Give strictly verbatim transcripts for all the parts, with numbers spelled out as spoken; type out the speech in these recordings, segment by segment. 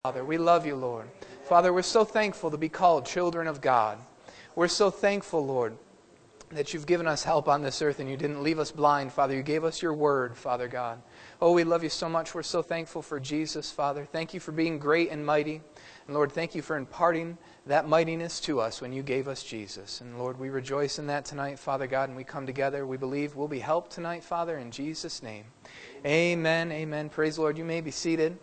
Father, we love you, Lord. Father, we're so thankful to be called children of God. We're so thankful, Lord, that you've given us help on this earth and you didn't leave us blind, Father. You gave us your word, Father God. Oh, we love you so much. We're so thankful for Jesus, Father. Thank you for being great and mighty. And Lord, thank you for imparting that mightiness to us when you gave us Jesus. And Lord, we rejoice in that tonight, Father God, and we come together. We believe we'll be helped tonight, Father, in Jesus' name. Amen, amen. Praise the Lord. You may be seated.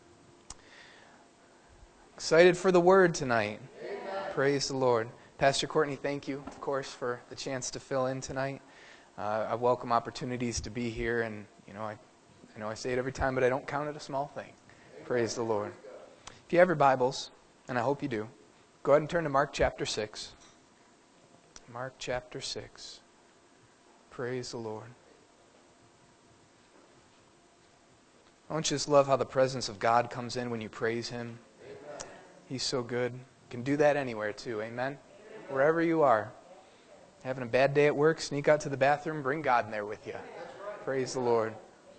Excited for the word tonight. Amen. Praise the Lord. Pastor Courtney, thank you, of course, for the chance to fill in tonight. Uh, I welcome opportunities to be here, and you know, I, I know I say it every time, but I don't count it a small thing. Amen. Praise the Lord. If you have your Bibles, and I hope you do, go ahead and turn to Mark chapter six. Mark chapter six. Praise the Lord. Don't you just love how the presence of God comes in when you praise Him? He's so good. You can do that anywhere too. Amen? Wherever you are. Having a bad day at work, sneak out to the bathroom, bring God in there with you. Praise the Lord.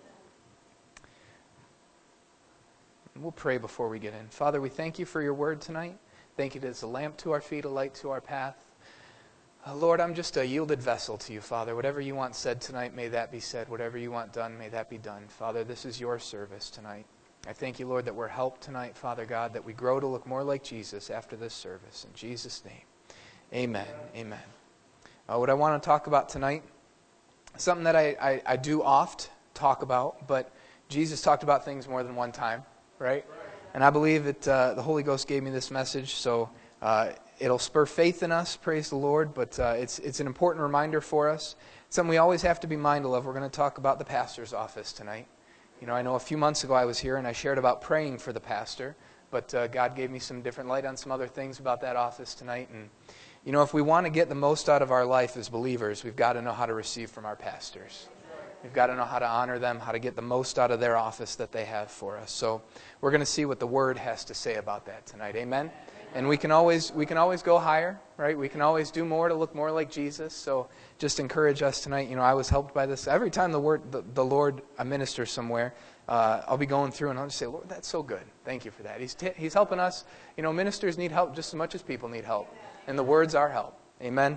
We'll pray before we get in. Father, we thank you for your word tonight. Thank you that it's a lamp to our feet, a light to our path. Uh, Lord, I'm just a yielded vessel to you, Father. Whatever you want said tonight, may that be said. Whatever you want done, may that be done. Father, this is your service tonight. I thank you, Lord, that we're helped tonight, Father God, that we grow to look more like Jesus after this service. In Jesus' name, amen, amen. Uh, what I want to talk about tonight, something that I, I, I do oft talk about, but Jesus talked about things more than one time, right? And I believe that uh, the Holy Ghost gave me this message, so uh, it'll spur faith in us, praise the Lord, but uh, it's, it's an important reminder for us. It's something we always have to be mindful of. We're going to talk about the pastor's office tonight. You know, I know a few months ago I was here and I shared about praying for the pastor, but uh, God gave me some different light on some other things about that office tonight. And, you know, if we want to get the most out of our life as believers, we've got to know how to receive from our pastors. We've got to know how to honor them, how to get the most out of their office that they have for us. So we're going to see what the Word has to say about that tonight. Amen? And we can always we can always go higher, right? We can always do more to look more like Jesus. So just encourage us tonight. You know, I was helped by this. Every time the word the, the Lord ministers somewhere, uh, I'll be going through and I'll just say, Lord, that's so good. Thank you for that. He's t- He's helping us. You know, ministers need help just as much as people need help. And the words are help. Amen?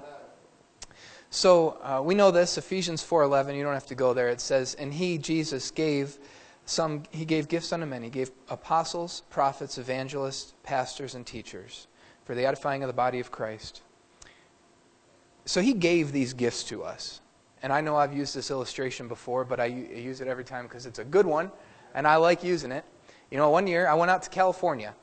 So uh, we know this, Ephesians four eleven. You don't have to go there. It says, and He, Jesus, gave... Some he gave gifts unto men. He gave apostles, prophets, evangelists, pastors, and teachers for the edifying of the body of Christ. So he gave these gifts to us. And I know I've used this illustration before, but I use it every time because it's a good one, and I like using it. You know, one year I went out to California.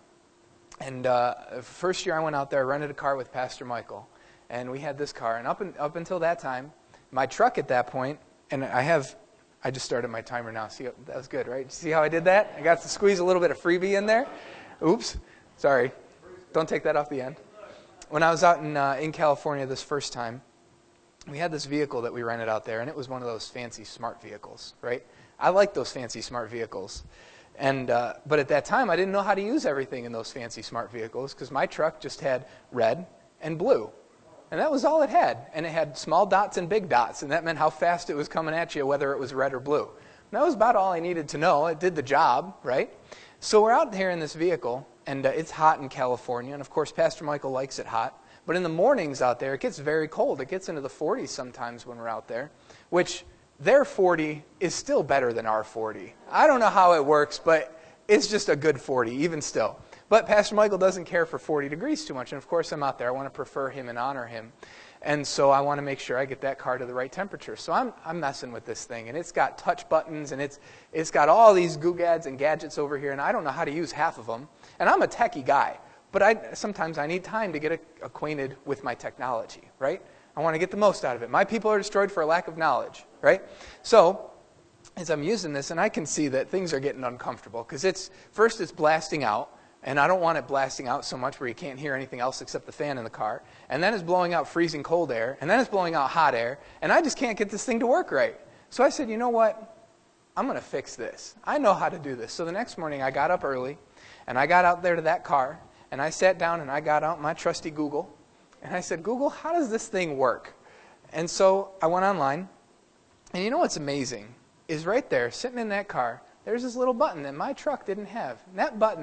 And uh, first year I went out there, I rented a car with Pastor Michael. And we had this car. And up, in, up until that time, my truck at that point, and I have... I just started my timer now. See, that was good, right? See how I did that? I got to squeeze a little bit of freebie in there. Oops. Sorry. Don't take that off the end. When I was out in uh, in California this first time, we had this vehicle that we rented out there, and it was one of those fancy smart vehicles, right? I like those fancy smart vehicles. And uh, but at that time, I didn't know how to use everything in those fancy smart vehicles because my truck just had red and blue. And that was all it had. And it had small dots and big dots. And that meant how fast it was coming at you, whether it was red or blue. And that was about all I needed to know. It did the job, right? So we're out here in this vehicle, and uh, it's hot in California. And, of course, Pastor Michael likes it hot. But in the mornings out there, it gets very cold. It gets into the forties sometimes when we're out there, which their forty is still better than our forty. I don't know how it works, but it's just a good forty, even still. But Pastor Michael doesn't care for forty degrees too much. And, of course, I'm out there. I want to prefer him and honor him. And so I want to make sure I get that car to the right temperature. So I'm I'm messing with this thing. And it's got touch buttons. And it's it's got all these googads and gadgets over here. And I don't know how to use half of them. And I'm a techie guy. But I sometimes I need time to get a, acquainted with my technology, right? I want to get the most out of it. My people are destroyed for a lack of knowledge, right? So as I'm using this, and I can see that things are getting uncomfortable. Because it's first it's blasting out. And I don't want it blasting out so much where you can't hear anything else except the fan in the car. And then it's blowing out freezing cold air. And then it's blowing out hot air. And I just can't get this thing to work right. So I said, you know what? I'm going to fix this. I know how to do this. So the next morning I got up early. And I got out there to that car. And I sat down and I got out my trusty Google. And I said, Google, how does this thing work? And so I went online. And you know what's amazing? Is right there, sitting in that car, there's this little button that my truck didn't have. And that button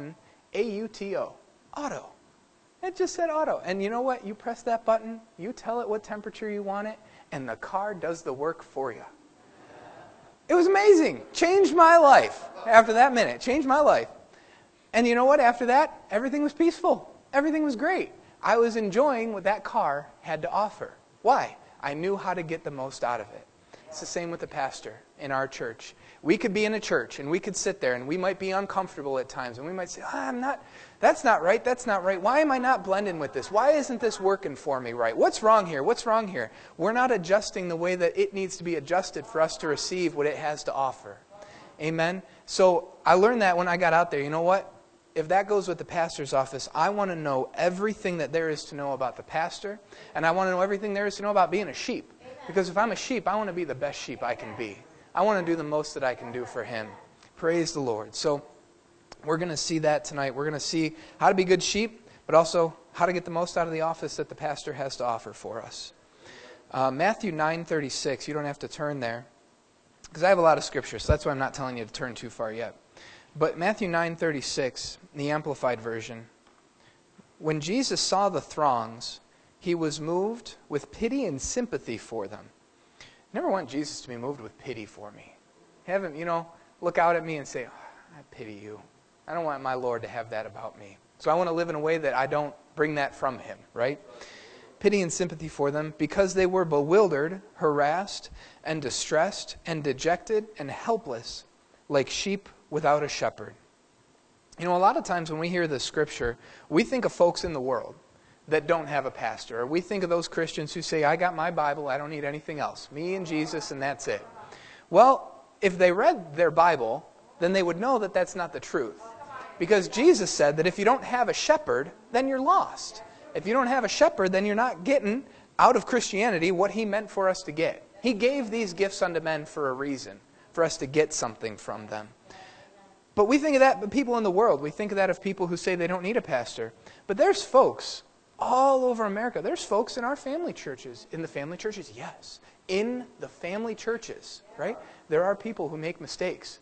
A U T O. Auto. It just said auto. And you know what? You press that button, you tell it what temperature you want it, and the car does the work for you. It was amazing. Changed my life after that minute. Changed my life. And you know what? After that, everything was peaceful. Everything was great. I was enjoying what that car had to offer. Why? I knew how to get the most out of it. It's the same with the pastor in our church. We could be in a church and we could sit there and we might be uncomfortable at times and we might say, oh, I'm not, that's not right, that's not right. Why am I not blending with this? Why isn't this working for me right? What's wrong here? What's wrong here? We're not adjusting the way that it needs to be adjusted for us to receive what it has to offer. Amen? So I learned that when I got out there. You know what? If that goes with the pastor's office, I want to know everything that there is to know about the pastor, and I want to know everything there is to know about being a sheep. Because if I'm a sheep, I want to be the best sheep I can be. I want to do the most that I can do for Him. Praise the Lord. So we're going to see that tonight. We're going to see how to be good sheep, but also how to get the most out of the office that the pastor has to offer for us. Uh, Matthew nine thirty-six, you don't have to turn there, because I have a lot of scripture, so that's why I'm not telling you to turn too far yet. But Matthew nine thirty-six, the Amplified Version, when Jesus saw the throngs, He was moved with pity and sympathy for them. I never want Jesus to be moved with pity for me. Have Him, you know, look out at me and say, oh, I pity you. I don't want my Lord to have that about me. So I want to live in a way that I don't bring that from Him, right? Pity and sympathy for them because they were bewildered, harassed, and distressed, and dejected, and helpless, like sheep without a shepherd. You know, a lot of times when we hear this scripture, we think of folks in the world that don't have a pastor. Or we think of those Christians who say, I got my Bible, I don't need anything else. Me and Jesus, and that's it. Well, if they read their Bible, then they would know that that's not the truth. Because Jesus said that if you don't have a shepherd, then you're lost. If you don't have a shepherd, then you're not getting out of Christianity what He meant for us to get. He gave these gifts unto men for a reason, for us to get something from them. But we think of that of people in the world. We think of that of people who say they don't need a pastor. But there's folks all over America. There's folks in our family churches. In the family churches? Yes. In the family churches, right? There are people who make mistakes.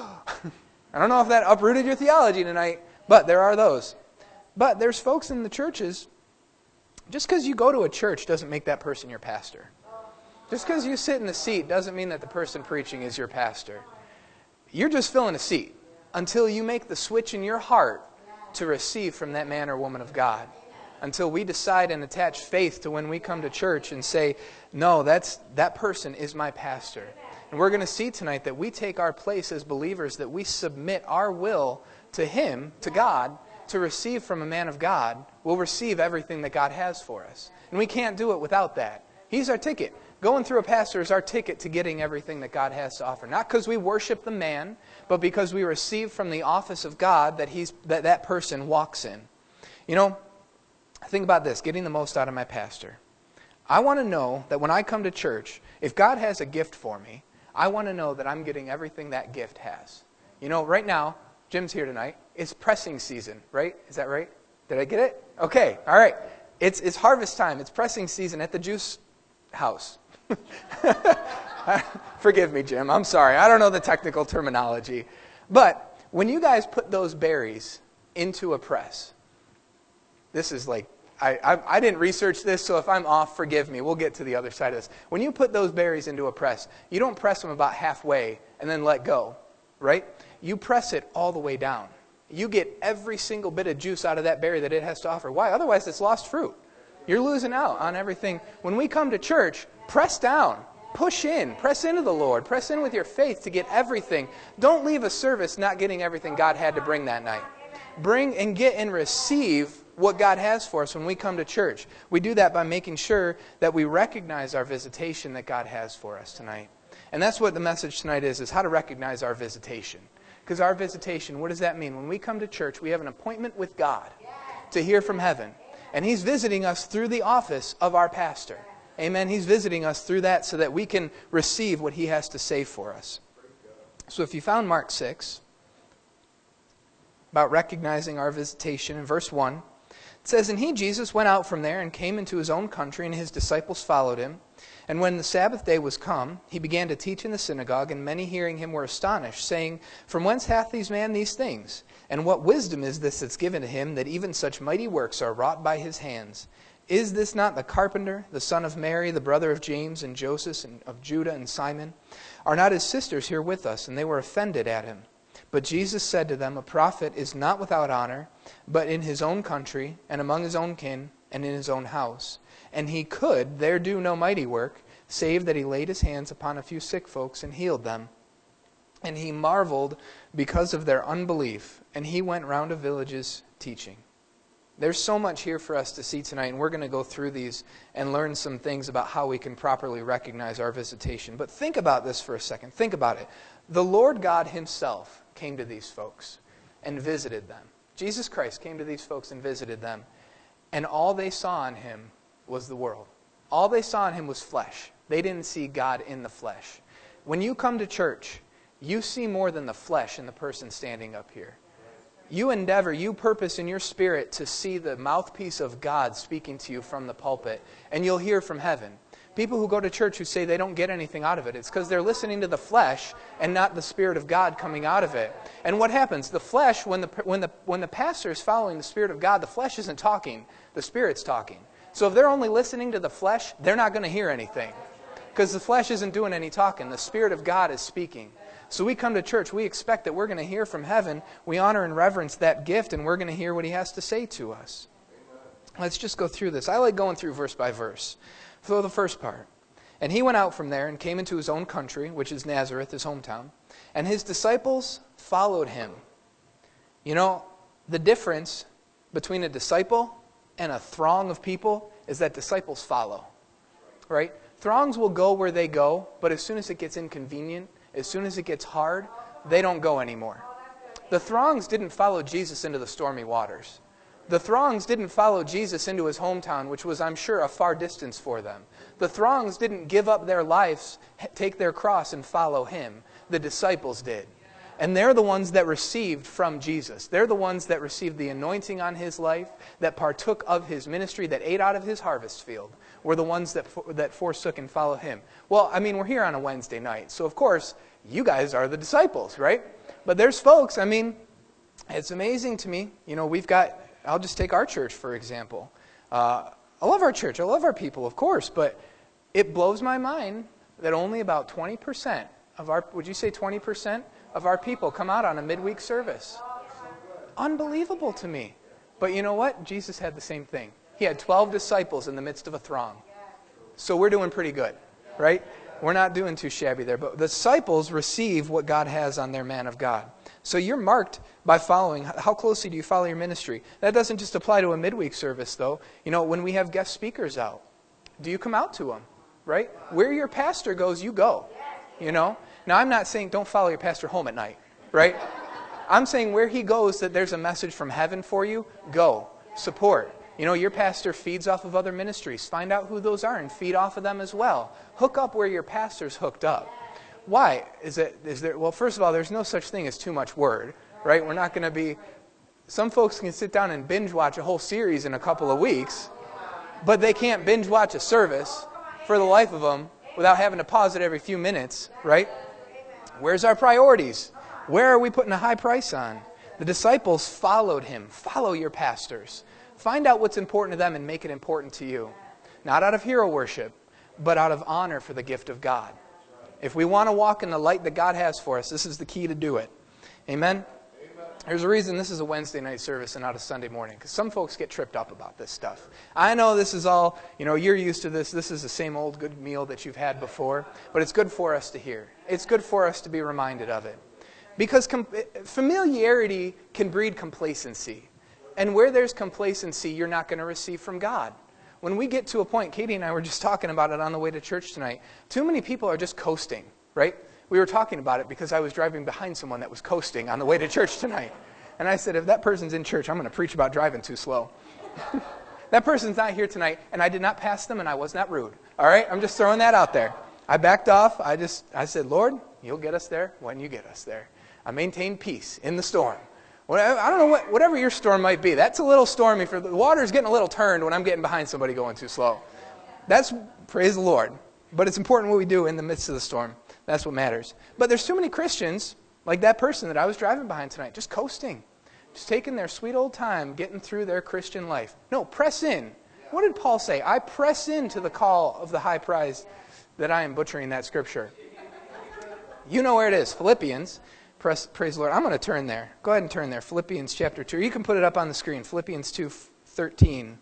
I don't know if that uprooted your theology tonight, but there are those. But there's folks in the churches, just because you go to a church doesn't make that person your pastor. Just because you sit in a seat doesn't mean that the person preaching is your pastor. You're just filling a seat until you make the switch in your heart to receive from that man or woman of God. Until we decide and attach faith to when we come to church and say, no, that's that person is my pastor. And we're going to see tonight that we take our place as believers, that we submit our will to Him, to God, to receive from a man of God. We'll receive everything that God has for us. And we can't do it without that. He's our ticket. Going through a pastor is our ticket to getting everything that God has to offer. Not because we worship the man, but because we receive from the office of God that he's that, that person walks in. You know, think about this, getting the most out of my pastor. I want to know that when I come to church, if God has a gift for me, I want to know that I'm getting everything that gift has. You know, right now, Jim's here tonight. It's pressing season, right? Is that right? Did I get it? Okay, all right. It's it's harvest time. It's pressing season at the juice house. Forgive me, Jim. I'm sorry. I don't know the technical terminology. But when you guys put those berries into a press, this is like, I, I I didn't research this, so if I'm off, forgive me. We'll get to the other side of this. When you put those berries into a press, you don't press them about halfway and then let go, right? You press it all the way down. You get every single bit of juice out of that berry that it has to offer. Why? Otherwise, it's lost fruit. You're losing out on everything. When we come to church, press down, push in, press into the Lord, press in with your faith to get everything. Don't leave a service not getting everything God had to bring that night. Bring and get and receive what God has for us when we come to church. We do that by making sure that we recognize our visitation that God has for us tonight. And that's what the message tonight is, is how to recognize our visitation. Because our visitation, what does that mean? When we come to church, we have an appointment with God to hear from heaven. And He's visiting us through the office of our pastor. Amen. He's visiting us through that so that we can receive what He has to say for us. So if you found Mark six, about recognizing our visitation, in verse one, It says, "And he, Jesus, went out from there and came into his own country, and his disciples followed him. And when the Sabbath day was come, he began to teach in the synagogue, and many hearing him were astonished, saying, From whence hath these man these things? And what wisdom is this that's given to him, that even such mighty works are wrought by his hands? Is this not the carpenter, the son of Mary, the brother of James and Joseph, and of Judah and Simon? Are not his sisters here with us? And they were offended at him. But Jesus said to them, A prophet is not without honor, but in his own country, and among his own kin, and in his own house. And he could there do no mighty work, save that he laid his hands upon a few sick folks and healed them. And he marveled because of their unbelief, and he went round to villages teaching." There's so much here for us to see tonight, and we're going to go through these and learn some things about how we can properly recognize our visitation. But think about this for a second. Think about it. The Lord God himself came to these folks and visited them. Jesus Christ came to these folks and visited them, and all they saw in him was the world. All they saw in him was flesh. They didn't see God in the flesh. When you come to church, you see more than the flesh in the person standing up here. You endeavor, you purpose in your spirit to see the mouthpiece of God speaking to you from the pulpit, and you'll hear from heaven. People who go to church who say they don't get anything out of it, it's because they're listening to the flesh and not the Spirit of God coming out of it. And what happens? The flesh, when the, when the, when the pastor is following the Spirit of God, the flesh isn't talking, the Spirit's talking. So if they're only listening to the flesh, they're not going to hear anything. Because the flesh isn't doing any talking. The Spirit of God is speaking. So we come to church, we expect that we're going to hear from heaven. We honor and reverence that gift, and we're going to hear what he has to say to us. Let's just go through this. I like going through verse by verse. For the first part. "And he went out from there and came into his own country, which is Nazareth, his hometown. And his disciples followed him." You know, the difference between a disciple and a throng of people is that disciples follow. Right? Throngs will go where they go, but as soon as it gets inconvenient, as soon as it gets hard, they don't go anymore. The throngs didn't follow Jesus into the stormy waters. The throngs didn't follow Jesus into his hometown, which was, I'm sure, a far distance for them. The throngs didn't give up their lives, take their cross, and follow him. The disciples did. And they're the ones that received from Jesus. They're the ones that received the anointing on his life, that partook of his ministry, that ate out of his harvest field. Were the ones that that forsook and followed him. Well, I mean, we're here on a Wednesday night, so of course, you guys are the disciples, right? But there's folks, I mean, it's amazing to me. You know, we've got, I'll just take our church, for example. Uh, I love our church, I love our people, of course, but it blows my mind that only about twenty percent of our, would you say twenty percent of our people come out on a midweek service? Unbelievable to me. But you know what? Jesus had the same thing. He had twelve disciples in the midst of a throng. So we're doing pretty good, right? We're not doing too shabby there. But the disciples receive what God has on their man of God. So you're marked by following. How closely do you follow your ministry? That doesn't just apply to a midweek service, though. You know, when we have guest speakers out, do you come out to them, right? Where your pastor goes, you go, you know? Now, I'm not saying don't follow your pastor home at night, right? I'm saying where he goes that there's a message from heaven for you, go, support. You know, your pastor feeds off of other ministries. Find out who those are and feed off of them as well. Hook up where your pastor's hooked up. Why? Is it, is there, well, first of all, there's no such thing as too much word, right? We're not going to be, some folks can sit down and binge watch a whole series in a couple of weeks, but they can't binge watch a service for the life of them without having to pause it every few minutes, right? Where's our priorities? Where are we putting a high price on? The disciples followed him. Follow your pastors. Find out what's important to them and make it important to you. Not out of hero worship, but out of honor for the gift of God. If we want to walk in the light that God has for us, this is the key to do it. Amen? There's a reason this is a Wednesday night service and not a Sunday morning, because some folks get tripped up about this stuff. I know this is all, you know, you're used to this. This is the same old good meal that you've had before, but it's good for us to hear. It's good for us to be reminded of it. Because com- familiarity can breed complacency. And where there's complacency, you're not going to receive from God. When we get to a point, Katie and I were just talking about it on the way to church tonight, too many people are just coasting, right? We were talking about it because I was driving behind someone that was coasting on the way to church tonight. And I said, if that person's in church, I'm going to preach about driving too slow. That person's not here tonight, and I did not pass them, and I was not rude. All right? I'm just throwing that out there. I backed off. I just, I said, Lord, you'll get us there when you get us there. I maintained peace in the storm. Whatever, I don't know, what, whatever your storm might be. That's a little stormy. For the water's getting a little turned when I'm getting behind somebody going too slow. That's, praise the Lord. But it's important what we do in the midst of the storm. That's what matters. But there's too many Christians, like that person that I was driving behind tonight, just coasting. Just taking their sweet old time, getting through their Christian life. No, press in. What did Paul say? I press into the call of the high prize that I am butchering that scripture. You know where it is. Philippians. Press, praise the Lord. I'm going to turn there. Go ahead and turn there. Philippians chapter two. You can put it up on the screen. Philippians two thirteen.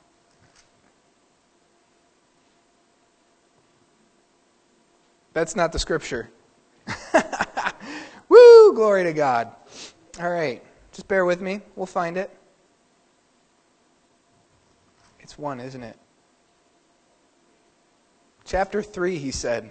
That's not the scripture. Woo! Glory to God. All right. Just bear with me. We'll find it. It's one, isn't it? Chapter three, he said.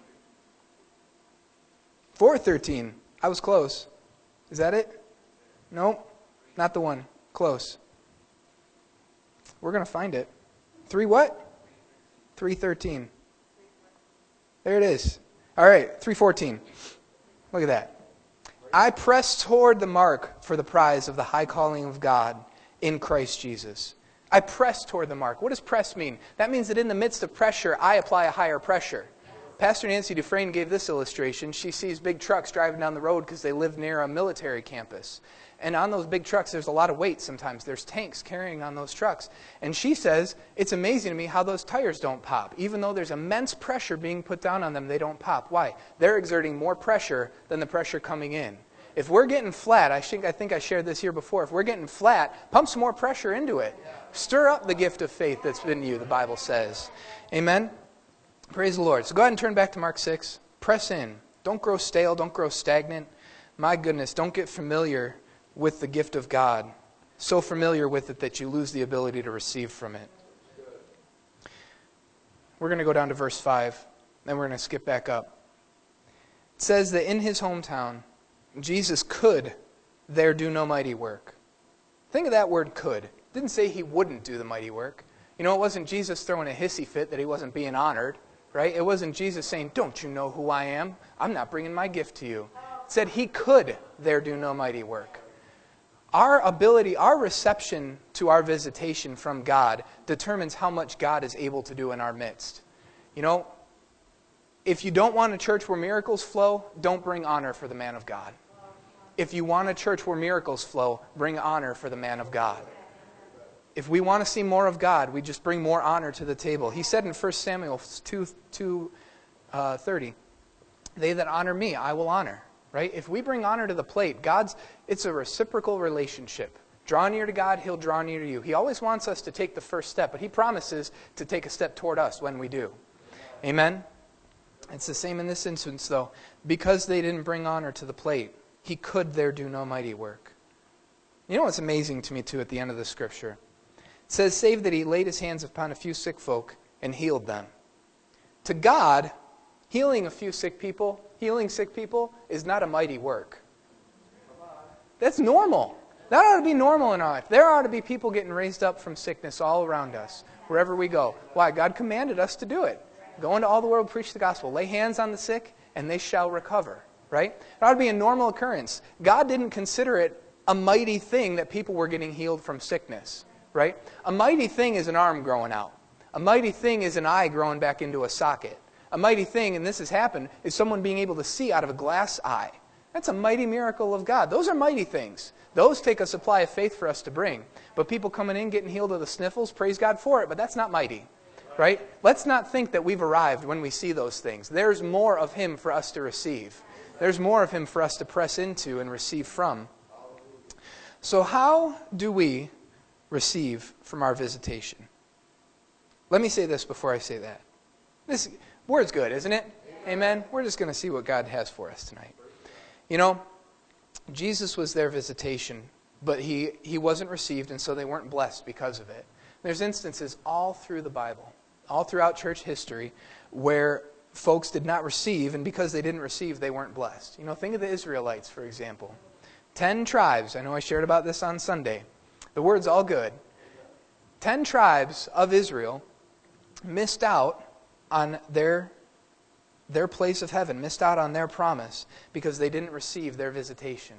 four thirteen. I was close. Is that it? Nope. Not the one. Close. We're going to find it. Three what? three thirteen. There it is. All right. three fourteen. Look at that. I press toward the mark for the prize of the high calling of God in Christ Jesus. I press toward the mark. What does press mean? That means that in the midst of pressure, I apply a higher pressure. Pastor Nancy Dufresne gave this illustration. She sees big trucks driving down the road because they live near a military campus. And on those big trucks, there's a lot of weight sometimes. There's tanks carrying on those trucks. And she says, it's amazing to me how those tires don't pop. Even though there's immense pressure being put down on them, they don't pop. Why? They're exerting more pressure than the pressure coming in. If we're getting flat, I think I think I shared this here before, if we're getting flat, pump some more pressure into it. Stir up the gift of faith that's in you, the Bible says. Amen? Praise the Lord. So go ahead and turn back to Mark six. Press in. Don't grow stale. Don't grow stagnant. My goodness, don't get familiar with the gift of God. So familiar with it that you lose the ability to receive from it. We're going to go down to verse five. Then we're going to skip back up. It says that in his hometown, Jesus could there do no mighty work. Think of that word could. It didn't say he wouldn't do the mighty work. You know, it wasn't Jesus throwing a hissy fit that he wasn't being honored. Right? It wasn't Jesus saying, don't you know who I am? I'm not bringing my gift to you. It said he could there do no mighty work. Our ability, our reception to our visitation from God determines how much God is able to do in our midst. You know, if you don't want a church where miracles flow, don't bring honor for the man of God. If you want a church where miracles flow, bring honor for the man of God. If we want to see more of God, we just bring more honor to the table. He said in First Samuel two thirty, they that honor me, I will honor. Right? If we bring honor to the plate, God's, it's a reciprocal relationship. Draw near to God, He'll draw near to you. He always wants us to take the first step, but He promises to take a step toward us when we do. Amen? It's the same in this instance, though. Because they didn't bring honor to the plate, He could there do no mighty work. You know what's amazing to me, too, at the end of the Scripture? It says, save that He laid His hands upon a few sick folk and healed them. To God, healing a few sick people, healing sick people, is not a mighty work. That's normal. That ought to be normal in our life. There ought to be people getting raised up from sickness all around us, wherever we go. Why? God commanded us to do it. Go into all the world, preach the gospel. Lay hands on the sick, and they shall recover. Right? It ought to be a normal occurrence. God didn't consider it a mighty thing that people were getting healed from sickness. Right? A mighty thing is an arm growing out. A mighty thing is an eye growing back into a socket. A mighty thing, and this has happened, is someone being able to see out of a glass eye. That's a mighty miracle of God. Those are mighty things. Those take a supply of faith for us to bring. But people coming in, getting healed of the sniffles, praise God for it, but that's not mighty. Right? Let's not think that we've arrived when we see those things. There's more of Him for us to receive. There's more of Him for us to press into and receive from. So how do we receive from our visitation? Let me say this before I say that. This word's good, isn't it? Amen? We're just going to see what God has for us tonight. You know, Jesus was their visitation, but he, he wasn't received, and so they weren't blessed because of it. There's instances all through the Bible, all throughout church history, where folks did not receive, and because they didn't receive, they weren't blessed. You know, think of the Israelites, for example. Ten tribes. I know I shared about this on Sunday. The word's all good. Ten tribes of Israel missed out on their their place of heaven, missed out on their promise because they didn't receive their visitation.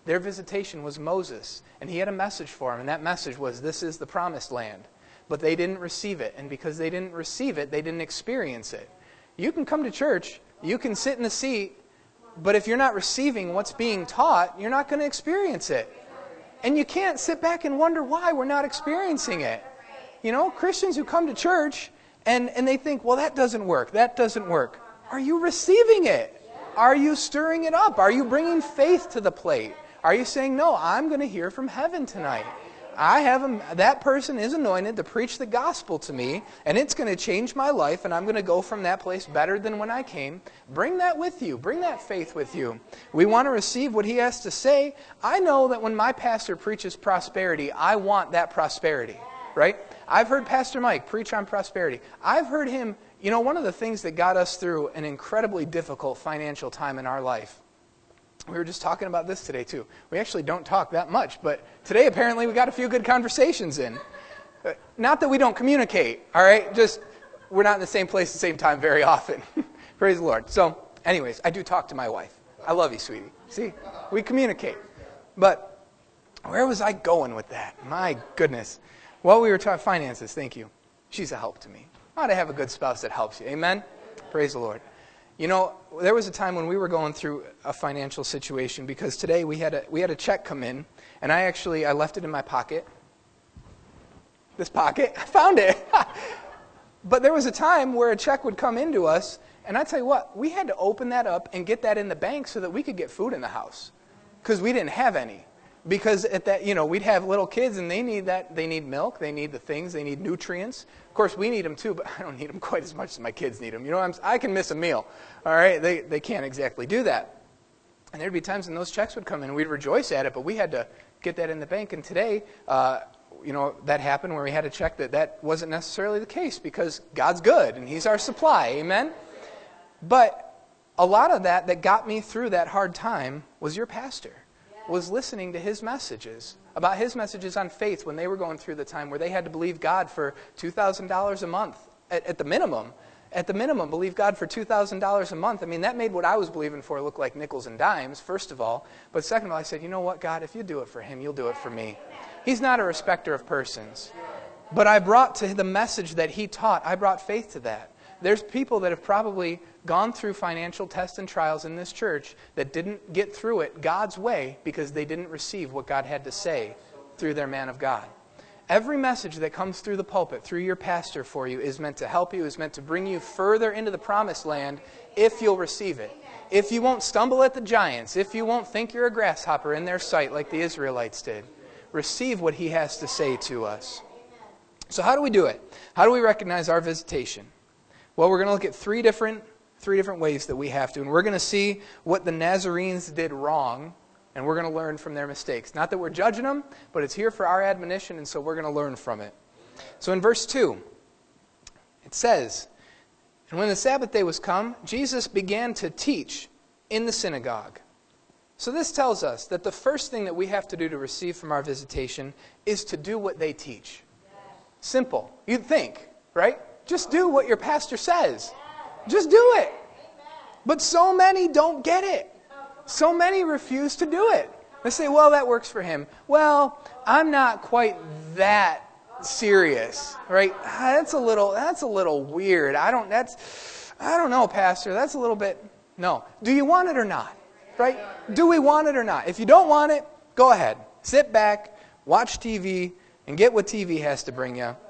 Their visitation was Moses, and he had a message for them, and that message was, this is the promised land. But they didn't receive it, and because they didn't receive it, they didn't experience it. You can come to church, you can sit in the seat, but if you're not receiving what's being taught, you're not going to experience it. And you can't sit back and wonder why we're not experiencing it. You know, Christians who come to church and, and they think, well, that doesn't work, that doesn't work. Are you receiving it? Are you stirring it up? Are you bringing faith to the plate? Are you saying, no, I'm going to hear from heaven tonight. I have a, that person is anointed to preach the gospel to me, and it's going to change my life, and I'm going to go from that place better than when I came. Bring that with you. Bring that faith with you. We want to receive what he has to say. I know that when my pastor preaches prosperity, I want that prosperity, right? I've heard Pastor Mike preach on prosperity. I've heard him, you know, one of the things that got us through an incredibly difficult financial time in our life. We were just talking about this today, too. We actually don't talk that much, but today apparently we got a few good conversations in. Not that we don't communicate, all right? Just we're not in the same place at the same time very often. Praise the Lord. So, anyways, I do talk to my wife. I love you, sweetie. See? We communicate. But where was I going with that? My goodness. Well, we were talking finances. Thank you. She's a help to me. I ought to have a good spouse that helps you. Amen? Praise the Lord. You know, there was a time when we were going through a financial situation because today we had a we had a check come in, and I actually I left it in my pocket. This pocket, I found it. But there was a time where a check would come into us, and I tell you what, we had to open that up and get that in the bank so that we could get food in the house, because we didn't have any. Because at that, you know, we'd have little kids, and they need that. They need milk. They need the things. They need nutrients. Of course, we need them too, but I don't need them quite as much as my kids need them. You know, I'm, I can miss a meal. All right, they they can't exactly do that. And there'd be times when those checks would come in, and we'd rejoice at it, but we had to get that in the bank. And today, uh, you know, that happened where we had to check that that wasn't necessarily the case because God's good and He's our supply. Amen. But a lot of that that got me through that hard time was your pastor. Was listening to his messages, about his messages on faith when they were going through the time where they had to believe God for two thousand dollars a month, at, at the minimum. At the minimum, believe God for two thousand dollars a month. I mean, that made what I was believing for look like nickels and dimes, first of all. But second of all, I said, you know what, God, if you do it for him, you'll do it for me. He's not a respecter of persons. But I brought to the message that he taught, I brought faith to that. There's people that have probably gone through financial tests and trials in this church that didn't get through it God's way because they didn't receive what God had to say through their man of God. Every message that comes through the pulpit, through your pastor for you, is meant to help you, is meant to bring you further into the promised land if you'll receive it. If you won't stumble at the giants, if you won't think you're a grasshopper in their sight like the Israelites did, receive what he has to say to us. So how do we do it? How do we recognize our visitation? Well, we're going to look at three different three different ways that we have to. And we're going to see what the Nazarenes did wrong, and we're going to learn from their mistakes. Not that we're judging them, but it's here for our admonition, and so we're going to learn from it. So in verse two, it says, "And when the Sabbath day was come, Jesus began to teach in the synagogue." So this tells us that the first thing that we have to do to receive from our visitation is to do what they teach. Simple. You'd think, right? Just do what your pastor says. Just do it. But so many don't get it. So many refuse to do it. They say, well, that works for him. Well, I'm not quite that serious, right? That's a little that's a little weird. I don't that's I don't know, Pastor. That's a little bit no. Do you want it or not? Right? Do we want it or not? If you don't want it, go ahead. Sit back, watch T V, and get what T V has to bring you.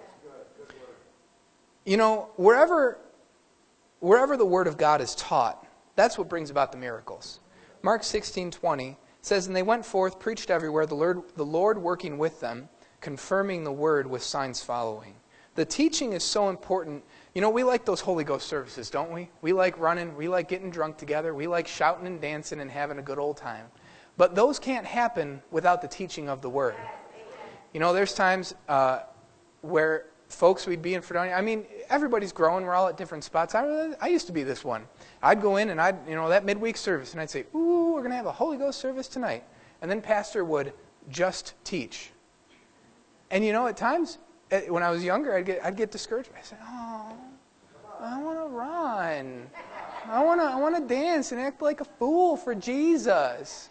You know, wherever Wherever the Word of God is taught, that's what brings about the miracles. Mark sixteen twenty says, "And they went forth, preached everywhere, the Lord, the Lord working with them, confirming the Word with signs following." The teaching is so important. You know, we like those Holy Ghost services, don't we? We like running, we like getting drunk together, we like shouting and dancing and having a good old time. But those can't happen without the teaching of the Word. You know, there's times uh, where folks we'd be in Fredonia. I mean, everybody's growing. We're all at different spots. I, I used to be this one. I'd go in and I'd, you know, that midweek service, and I'd say, ooh, we're going to have a Holy Ghost service tonight. And then pastor would just teach. And you know, at times, when I was younger, I'd get, I'd get discouraged. I said, oh, I want to run. I want to I want to dance and act like a fool for Jesus.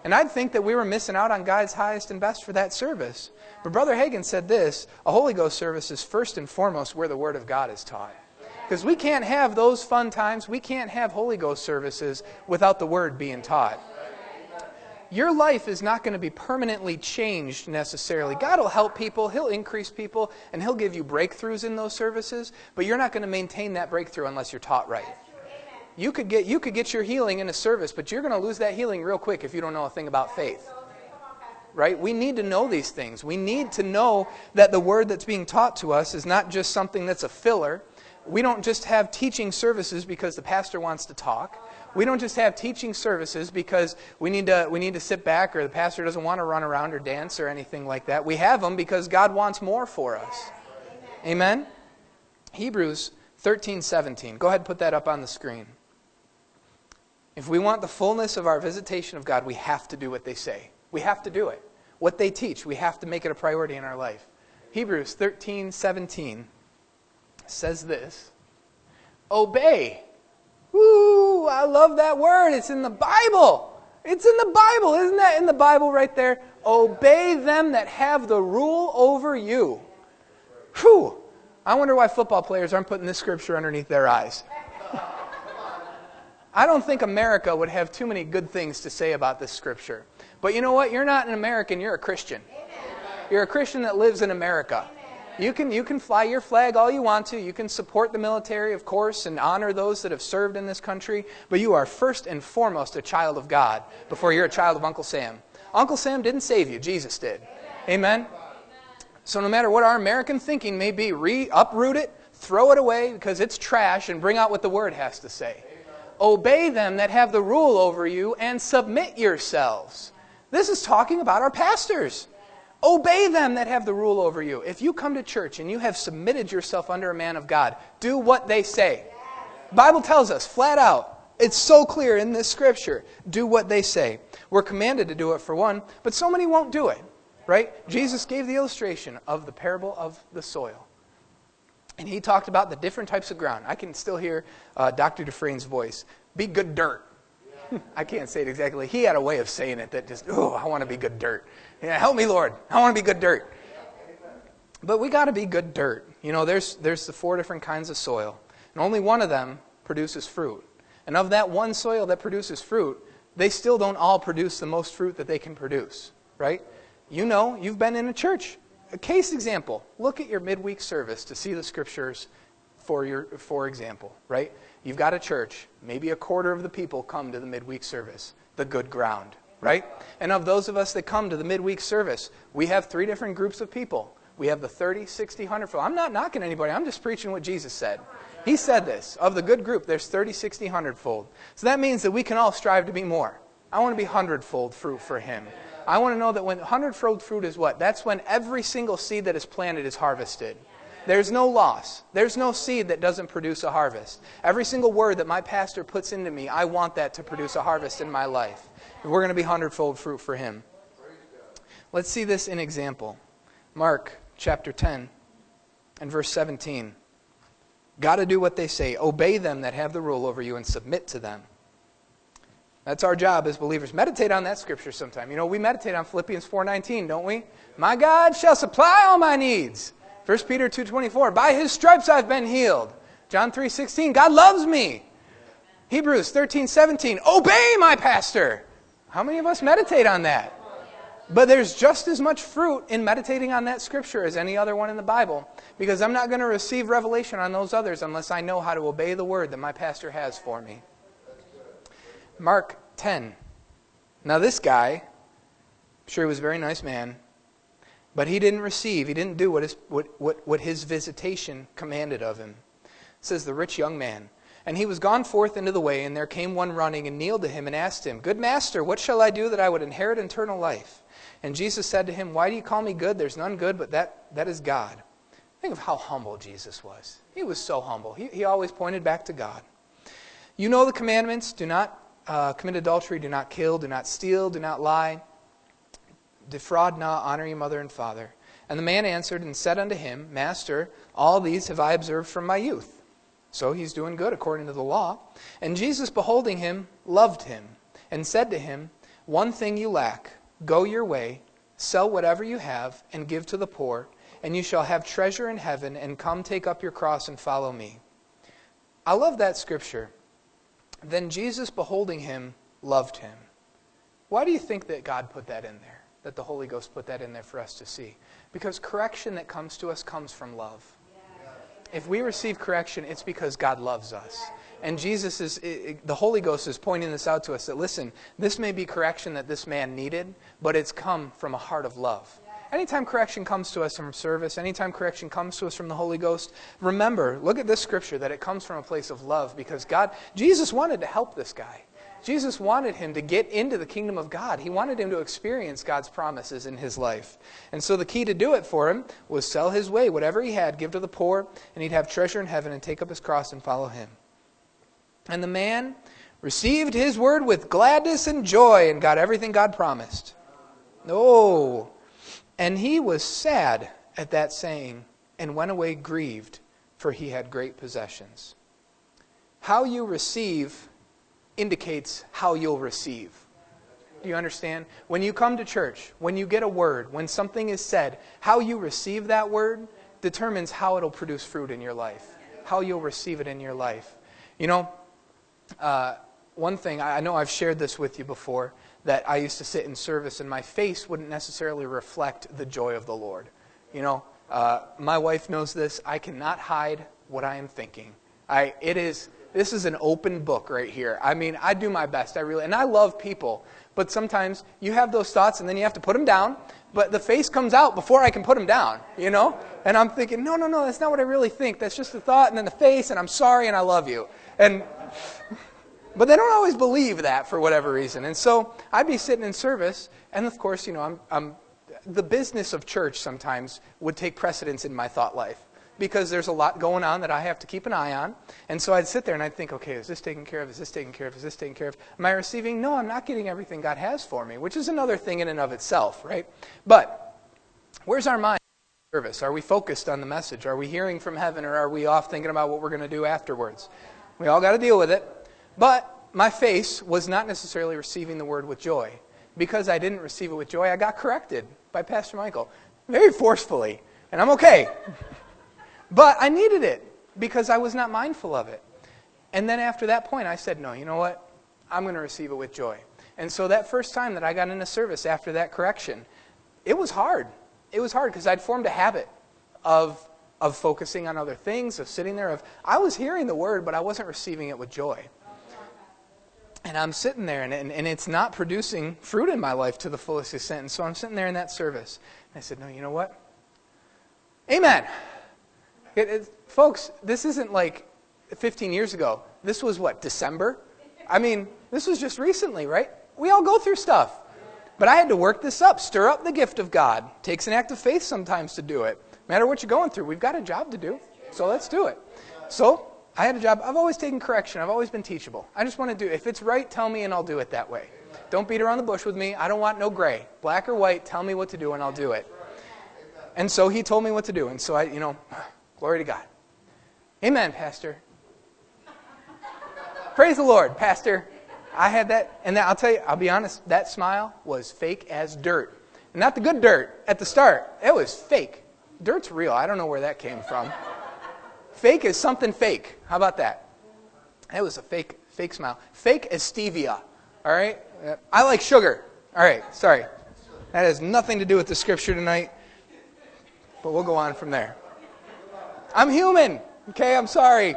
And I'd think that we were missing out on God's highest and best for that service. But Brother Hagin said this, a Holy Ghost service is first and foremost where the Word of God is taught. Because we can't have those fun times, we can't have Holy Ghost services without the Word being taught. Your life is not going to be permanently changed necessarily. God will help people, He'll increase people, and He'll give you breakthroughs in those services, but you're not going to maintain that breakthrough unless you're taught right. You could get you could get your healing in a service, but you're going to lose that healing real quick if you don't know a thing about faith. Right? We need to know these things. We need to know that the Word that's being taught to us is not just something that's a filler. We don't just have teaching services because the pastor wants to talk. We don't just have teaching services because we need to we need to sit back or the pastor doesn't want to run around or dance or anything like that. We have them because God wants more for us. Amen? Hebrews thirteen seventeen. Go ahead and put that up on the screen. If we want the fullness of our visitation of God, we have to do what they say. We have to do it. What they teach, we have to make it a priority in our life. Hebrews thirteen seventeen says this. Obey. Woo! I love that word. It's in the Bible. It's in the Bible. Isn't that in the Bible right there? Obey them that have the rule over you. Whew! I wonder why football players aren't putting this scripture underneath their eyes. I don't think America would have too many good things to say about this scripture. But you know what? You're not an American. You're a Christian. You're a Christian that lives in America. You can you can fly your flag all you want to. You can support the military, of course, and honor those that have served in this country. But you are first and foremost a child of God before you're a child of Uncle Sam. Uncle Sam didn't save you. Jesus did. Amen? So no matter what our American thinking may be, re- uproot it, throw it away because it's trash, and bring out what the Word has to say. Obey them that have the rule over you and submit yourselves. This is talking about our pastors. Obey them that have the rule over you. If you come to church and you have submitted yourself under a man of God, do what they say. The Bible tells us flat out. It's so clear in this scripture. Do what they say. We're commanded to do it for one, but so many won't do it. Right? Jesus gave the illustration of the parable of the soil. And he talked about the different types of ground. I can still hear uh, Doctor Dufresne's voice. Be good dirt. I can't say it exactly. He had a way of saying it that just, oh, I want to be good dirt. Yeah, help me, Lord. I want to be good dirt. But we got to be good dirt. You know, there's there's the four different kinds of soil. And only one of them produces fruit. And of that one soil that produces fruit, they still don't all produce the most fruit that they can produce. Right? You know, you've been in a church. A case example, look at your midweek service to see the scriptures for your for example, right? You've got a church, maybe a quarter of the people come to the midweek service, the good ground, right? And of those of us that come to the midweek service, we have three different groups of people. We have the thirty, sixty, one hundred fold. I'm not knocking anybody, I'm just preaching what Jesus said. He said this, of the good group, there's thirty, sixty, one hundred fold. So that means that we can all strive to be more. I want to be one hundred fold fruit for Him. I want to know that when one hundred fold fruit is what? That's when every single seed that is planted is harvested. There's no loss. There's no seed that doesn't produce a harvest. Every single word that my pastor puts into me, I want that to produce a harvest in my life. We're going to be one hundred fold fruit for Him. Let's see this in example. Mark chapter ten and verse seventeen. Got to do what they say. Obey them that have the rule over you and submit to them. That's our job as believers. Meditate on that scripture sometime. You know, we meditate on Philippians four nineteen, don't we? My God shall supply all my needs. First Peter two twenty-four, by His stripes I've been healed. John three sixteen, God loves me. Hebrews thirteen seventeen, obey my pastor. How many of us meditate on that? But there's just as much fruit in meditating on that scripture as any other one in the Bible, because I'm not going to receive revelation on those others unless I know how to obey the word that my pastor has for me. Mark ten. Now this guy, I'm sure he was a very nice man, but he didn't receive, he didn't do what his, what, what, what his visitation commanded of him. It says, the rich young man. And he was gone forth into the way, and there came one running and kneeled to him and asked him, Good master, what shall I do that I would inherit eternal life? And Jesus said to him, Why do you call me good? There's none good, but that, that is God. Think of how humble Jesus was. He was so humble. He, he always pointed back to God. You know the commandments. Do not uh, commit adultery. Do not kill. Do not steal. Do not lie. Defraud not. Honor your mother and father. And the man answered and said unto him, Master, all these have I observed from my youth. So he's doing good according to the law. And Jesus, beholding him, loved him, and said to him, one thing you lack. Go your way, sell whatever you have, and give to the poor, and you shall have treasure in heaven, and come take up your cross and follow me. I love that scripture. Then Jesus, beholding him, loved him. Why do you think that God put that in there? That the Holy Ghost put that in there for us to see? Because correction that comes to us comes from love. If we receive correction, it's because God loves us. And Jesus is, it, the Holy Ghost is pointing this out to us, that listen, this may be correction that this man needed, but it's come from a heart of love. Anytime correction comes to us from service, anytime correction comes to us from the Holy Ghost, remember, look at this scripture, that it comes from a place of love, because God, Jesus wanted to help this guy. Jesus wanted him to get into the kingdom of God. He wanted him to experience God's promises in his life. And so the key to do it for him was sell his way, whatever he had, give to the poor, and he'd have treasure in heaven, and take up his cross and follow him. And the man received his word with gladness and joy and got everything God promised. Oh, and he was sad at that saying and went away grieved, for he had great possessions. How you receive indicates how you'll receive. Do you understand? When you come to church, when you get a word, when something is said, how you receive that word determines how it'll produce fruit in your life, how you'll receive it in your life. You know, uh, one thing, I know I've shared this with you before, that I used to sit in service and my face wouldn't necessarily reflect the joy of the Lord. You know, uh, my wife knows this. I cannot hide what I am thinking. I, it is... This is an open book right here. I mean, I do my best. I really, and I love people. But sometimes you have those thoughts and then you have to put them down. But the face comes out before I can put them down, you know? And I'm thinking, no, no, no, that's not what I really think. That's just a thought, and then the face, and I'm sorry, and I love you. And but they don't always believe that for whatever reason. And so I'd be sitting in service, and of course, you know, I'm, I'm the business of church sometimes would take precedence in my thought life, because there's a lot going on that I have to keep an eye on. And so I'd sit there and I'd think, okay, is this taken care of? Is this taken care of? Is this taken care of? Am I receiving? No, I'm not getting everything God has for me, which is another thing in and of itself, right? But where's our mind in service? Are we focused on the message? Are we hearing from heaven, or are we off thinking about what we're going to do afterwards? We all got to deal with it. But my face was not necessarily receiving the word with joy. Because I didn't receive it with joy, I got corrected by Pastor Michael very forcefully. And I'm okay. But I needed it because I was not mindful of it. And then after that point, I said, no, you know what? I'm going to receive it with joy. And so that first time that I got into service after that correction, it was hard. It was hard because I'd formed a habit of, of focusing on other things, of sitting there. Of I was hearing the word, but I wasn't receiving it with joy. And I'm sitting there, and, and, and it's not producing fruit in my life to the fullest extent. And so I'm sitting there in that service. And I said, no, you know what? Amen. It, it, folks, this isn't like fifteen years ago. This was what, December? I mean, this was just recently, right? We all go through stuff. But I had to work this up, stir up the gift of God. It takes an act of faith sometimes to do it. No matter what you're going through, we've got a job to do. So let's do it. So I had a job. I've always taken correction. I've always been teachable. I just want to do it. If it's right, tell me and I'll do it that way. Don't beat around the bush with me. I don't want no gray. Black or white, tell me what to do and I'll do it. And so he told me what to do. And so I, you know... Glory to God. Amen, Pastor. Praise the Lord, Pastor. I had that, and that, I'll tell you, I'll be honest, that smile was fake as dirt. Not the good dirt at the start. It was fake. Dirt's real. I don't know where that came from. Fake is something fake. How about that? It was a fake, fake smile. Fake as stevia. All right? I like sugar. All right, sorry. That has nothing to do with the scripture tonight, but we'll go on from there. I'm human. Okay, I'm sorry.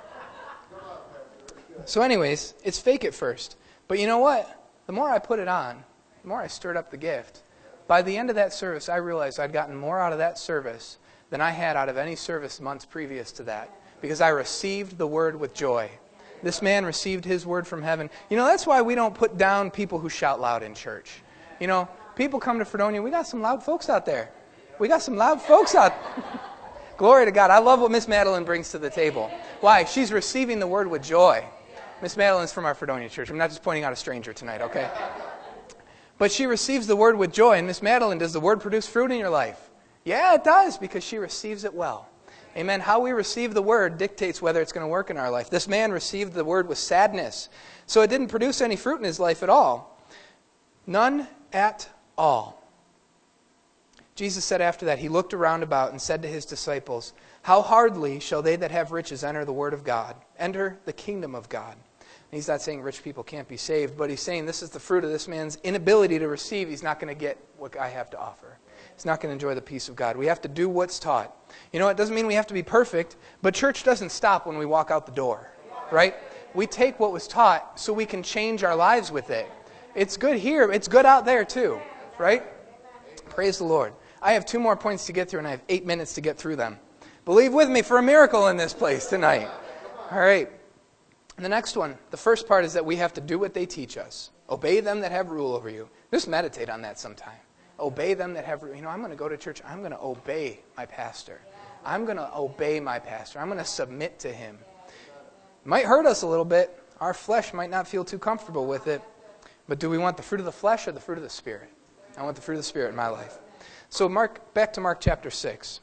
So anyways, it's fake at first. But you know what? The more I put it on, the more I stirred up the gift. By the end of that service, I realized I'd gotten more out of that service than I had out of any service months previous to that. Because I received the word with joy. This man received his word from heaven. You know, that's why we don't put down people who shout loud in church. You know, people come to Fredonia. We got some loud folks out there. We got some loud folks out there. Glory to God. I love what Miss Madeline brings to the table. Why? She's receiving the word with joy. Miss Madeline's from our Fredonia church. I'm not just pointing out a stranger tonight, okay? But she receives the word with joy. And Miss Madeline, does the word produce fruit in your life? Yeah, it does, because she receives it well. Amen. How we receive the word dictates whether it's going to work in our life. This man received the word with sadness. So it didn't produce any fruit in his life at all. None at all. Jesus said after that, he looked around about and said to his disciples, how hardly shall they that have riches enter the word of God, enter the kingdom of God. And he's not saying rich people can't be saved, but he's saying this is the fruit of this man's inability to receive. He's not going to get what I have to offer. He's not going to enjoy the peace of God. We have to do what's taught. You know, it doesn't mean we have to be perfect, but church doesn't stop when we walk out the door, right? We take what was taught so we can change our lives with it. It's good here. It's good out there too, right? Praise the Lord. I have two more points to get through, and I have eight minutes to get through them. Believe with me for a miracle in this place tonight. All right. And the next one, the first part is that we have to do what they teach us. Obey them that have rule over you. Just meditate on that sometime. Obey them that have, you know, I'm going to go to church. I'm going to obey my pastor. I'm going to obey my pastor. I'm going to submit to him. It might hurt us a little bit. Our flesh might not feel too comfortable with it. But do we want the fruit of the flesh or the fruit of the Spirit? I want the fruit of the Spirit in my life. So Mark, back to Mark chapter six.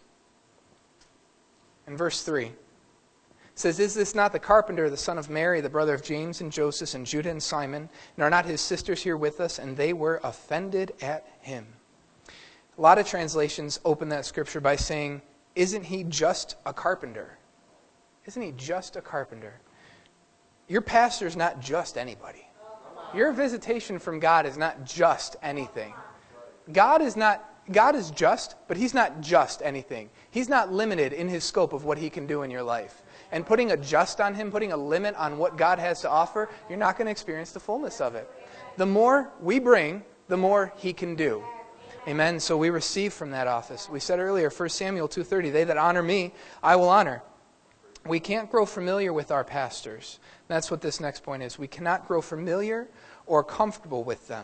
In verse three. It says, is this not the carpenter, the son of Mary, the brother of James and Joseph and Judah and Simon? And are not his sisters here with us? And they were offended at him. A lot of translations open that scripture by saying, isn't he just a carpenter? Isn't he just a carpenter? Your pastor's not just anybody. Your visitation from God is not just anything. God is not God is just, but he's not just anything. He's not limited in his scope of what he can do in your life. And putting a just on him, putting a limit on what God has to offer, you're not going to experience the fullness of it. The more we bring, the more he can do. Amen. So we receive from that office. We said earlier, First Samuel two thirty, they that honor me, I will honor. We can't grow familiar with our pastors. That's what this next point is. We cannot grow familiar or comfortable with them.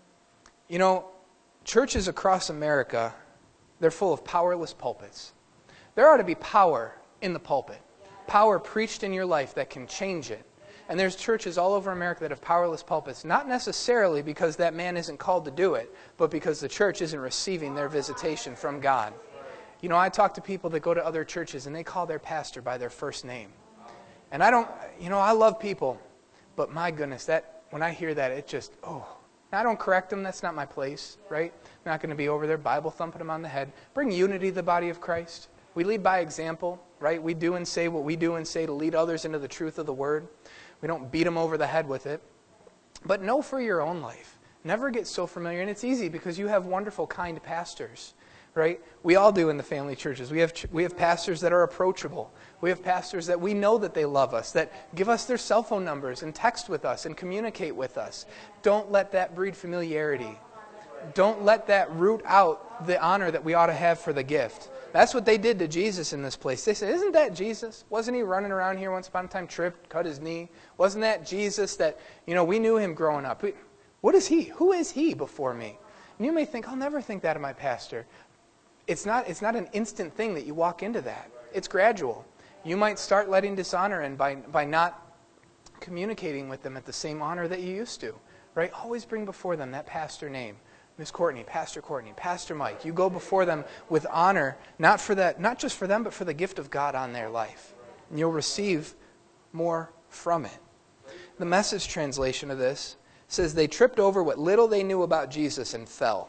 You know, churches across America, they're full of powerless pulpits. There ought to be power in the pulpit. Power preached in your life that can change it. And there's churches all over America that have powerless pulpits, not necessarily because that man isn't called to do it, but because the church isn't receiving their visitation from God. You know, I talk to people that go to other churches and they call their pastor by their first name. And I don't, you know, I love people, but my goodness, that when I hear that, it just, oh. I don't correct them. That's not my place, right? I'm not going to be over there Bible thumping them on the head. Bring unity to the body of Christ. We lead by example, right? We do and say what we do and say to lead others into the truth of the word. We don't beat them over the head with it. But know for your own life. Never get so familiar. And it's easy because you have wonderful, kind pastors, right? We all do in the family churches. We have we have pastors that are approachable. We have pastors that we know that they love us, that give us their cell phone numbers and text with us and communicate with us. Don't let that breed familiarity. Don't let that root out the honor that we ought to have for the gift. That's what they did to Jesus in this place. They said, isn't that Jesus? Wasn't he running around here once upon a time, tripped, cut his knee? Wasn't that Jesus that, you know, we knew him growing up? What is he? Who is he before me? And you may think, I'll never think that of my pastor. It's not, it's not an instant thing that you walk into that. It's gradual. You might start letting dishonor in by, by not communicating with them at the same honor that you used to. Right? Always bring before them that pastor name. Miss Courtney, Pastor Courtney, Pastor Mike. You go before them with honor, not for that, not just for them, but for the gift of God on their life. And you'll receive more from it. The Message translation of this says they tripped over what little they knew about Jesus and fell.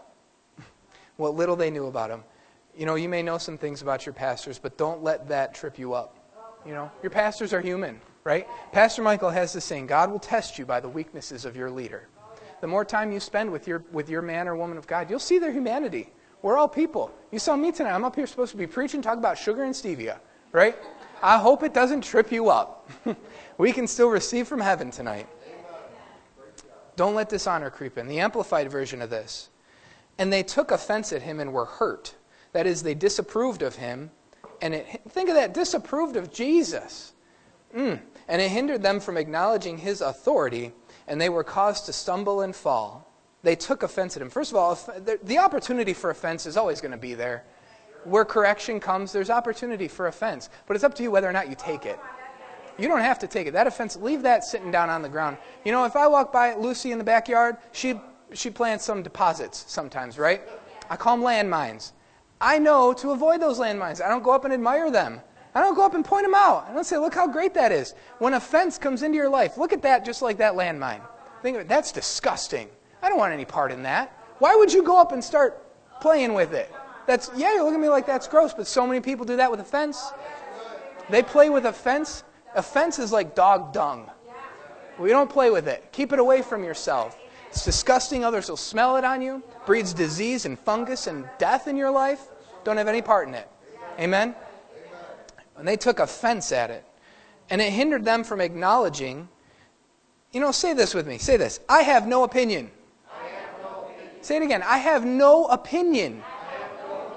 What little they knew about him. You know, you may know some things about your pastors, but don't let that trip you up. You know, your pastors are human, right? Pastor Michael has this saying, God will test you by the weaknesses of your leader. The more time you spend with your with your man or woman of God, you'll see their humanity. We're all people. You saw me tonight. I'm up here supposed to be preaching, talk about sugar and stevia, right? I hope it doesn't trip you up. We can still receive from heaven tonight. Don't let dishonor creep in. The Amplified version of this. And they took offense at him and were hurt. That is, they disapproved of him. And it, think of that, disapproved of Jesus. Mm. And it hindered them from acknowledging his authority, and they were caused to stumble and fall. They took offense at him. First of all, the opportunity for offense is always going to be there. Where correction comes, there's opportunity for offense. But it's up to you whether or not you take it. You don't have to take it. That offense, leave that sitting down on the ground. You know, if I walk by Lucy in the backyard, she she plants some deposits sometimes, right? I call them landmines. I know to avoid those landmines. I don't go up and admire them. I don't go up and point them out. I don't say, look how great that is. When offense comes into your life, look at that just like that landmine. Think of it. That's disgusting. I don't want any part in that. Why would you go up and start playing with it? That's, yeah, you look at me like that's gross, but so many people do that with a fence. They play with a fence. A fence is like dog dung. We don't play with it. Keep it away from yourself. It's disgusting. Others will smell it on you. Breeds disease and fungus and death in your life. Don't have any part in it. Amen? And they took offense at it. And it hindered them from acknowledging. You know, say this with me. Say this. I have no opinion. I have no opinion. Say it again. I have no opinion. I have no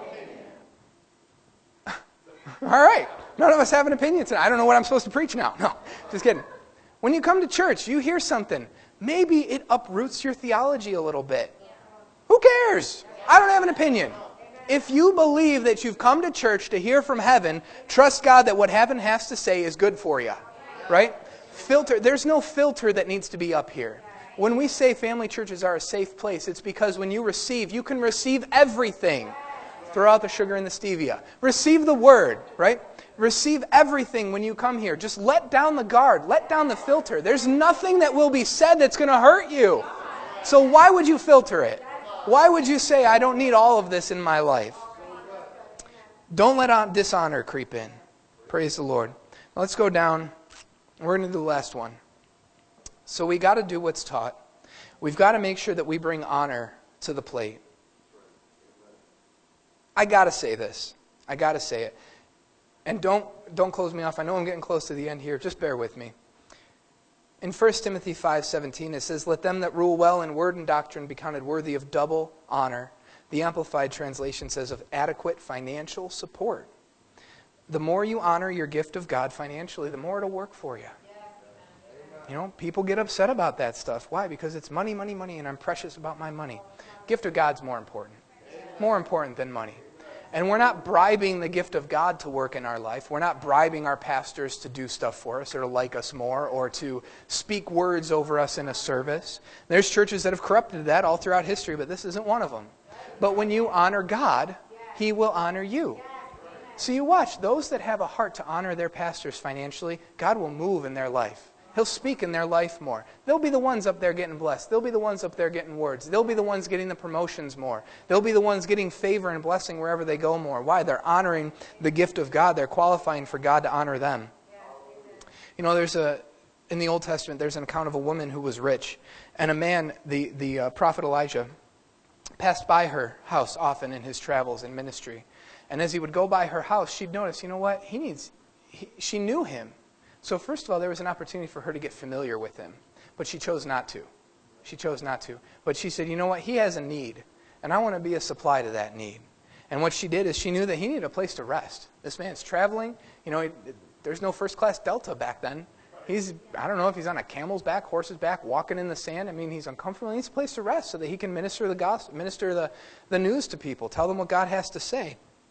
opinion. All right. None of us have an opinion tonight. I don't know what I'm supposed to preach now. No, just kidding. When you come to church, you hear something. Maybe it uproots your theology a little bit. Who cares? I don't have an opinion. If you believe that you've come to church to hear from heaven, trust God that what heaven has to say is good for you. Right? Filter. There's no filter that needs to be up here. When we say family churches are a safe place, it's because when you receive, you can receive everything. Throw out the sugar and the stevia. Receive the word, right? Receive everything when you come here. Just let down the guard. Let down the filter. There's nothing that will be said that's going to hurt you. So why would you filter it? Why would you say, I don't need all of this in my life? Don't let dishonor creep in. Praise the Lord. Now let's go down. We're going to do the last one. So we got to do what's taught. We've got to make sure that we bring honor to the plate. I got to say this. I got to say it. And don't don't close me off. I know I'm getting close to the end here. Just bear with me. In First Timothy five seventeen, it says, let them that rule well in word and doctrine be counted worthy of double honor. The Amplified Translation says of adequate financial support. The more you honor your gift of God financially, the more it'll work for you. You know, people get upset about that stuff. Why? Because it's money, money, money, and I'm precious about my money. Gift of God's more important. More important than money. And we're not bribing the gift of God to work in our life. We're not bribing our pastors to do stuff for us or to like us more or to speak words over us in a service. There's churches that have corrupted that all throughout history, but this isn't one of them. But when you honor God, He will honor you. So you watch, those that have a heart to honor their pastors financially, God will move in their life. He'll speak in their life more. They'll be the ones up there getting blessed. They'll be the ones up there getting words. They'll be the ones getting the promotions more. They'll be the ones getting favor and blessing wherever they go more. Why? They're honoring the gift of God. They're qualifying for God to honor them. You know, there's a in the Old Testament, there's an account of a woman who was rich. And a man, the, the uh, prophet Elijah, passed by her house often in his travels and ministry. And as he would go by her house, she'd notice, you know what? He needs. He, she knew him. So first of all, there was an opportunity for her to get familiar with him. But she chose not to. She chose not to. But she said, you know what? He has a need. And I want to be a supply to that need. And what she did is she knew that he needed a place to rest. This man's traveling. You know, he, there's no first-class Delta back then. He's, I don't know if he's on a camel's back, horse's back, walking in the sand. I mean, he's uncomfortable. He needs a place to rest so that he can minister the gospel, minister the, the news to people, tell them what God has to say.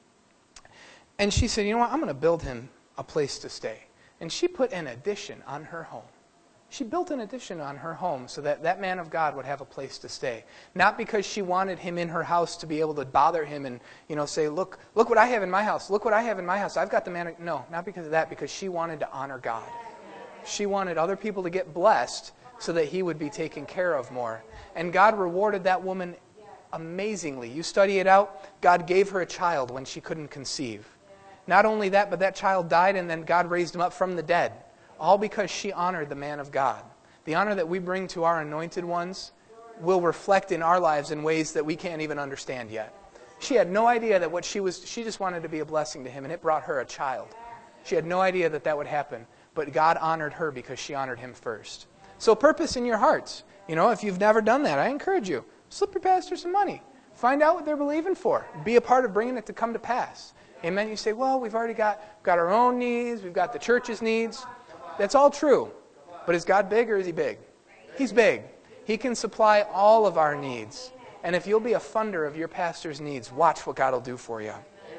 And she said, you know what? I'm going to build him a place to stay. And she put an addition on her home. She built an addition on her home so that that man of God would have a place to stay. Not because she wanted him in her house to be able to bother him and, you know, say, look, look what I have in my house. Look what I have in my house. I've got the man. Of... No, not because of that. Because she wanted to honor God. She wanted other people to get blessed so that he would be taken care of more. And God rewarded that woman amazingly. You study it out. God gave her a child when she couldn't conceive. Not only that, but that child died and then God raised him up from the dead. All because she honored the man of God. The honor that we bring to our anointed ones will reflect in our lives in ways that we can't even understand yet. She had no idea that what she was, she just wanted to be a blessing to him, and it brought her a child. She had no idea that that would happen. But God honored her because she honored him first. So purpose in your hearts. You know, if you've never done that, I encourage you. Slip your pastor some money. Find out what they're believing for. Be a part of bringing it to come to pass. Amen. You say, well, we've already got, got our own needs. We've got the church's needs. That's all true. But is God big or is he big? He's big. He can supply all of our needs. And if you'll be a funder of your pastor's needs, watch what God will do for you.